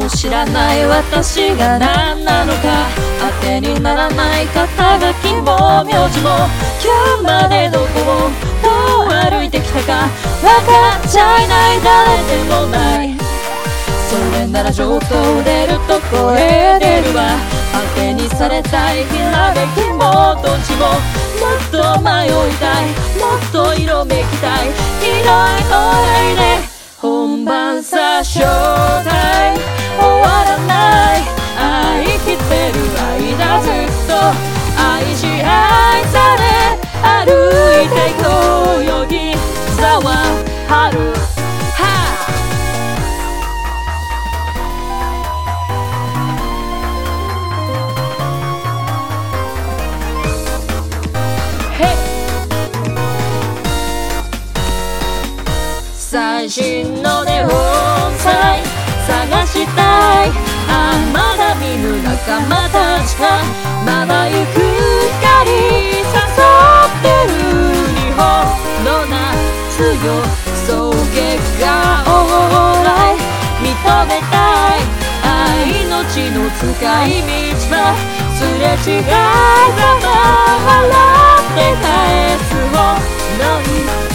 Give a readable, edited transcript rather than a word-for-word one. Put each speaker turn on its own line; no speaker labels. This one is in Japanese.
も知らない私が何なのか当てにならない肩書きも名字も今日までどこをどう歩いてきたか分かっちゃいない誰でもないそれなら上等出ると声出るわ当てにされたいひらめきもどっちももっと迷いたいもっと色めきたい広い声で本番さ正体終わらない愛きてる間ずっと愛し愛され歩いていこうよぎざわ春最新のネオンサイン探したいまだ見ぬ仲間たちがまだ行く光誘ってる日本の夏よそう結果オーライ認めたい命の使い道はすれ違いざま笑って返すもない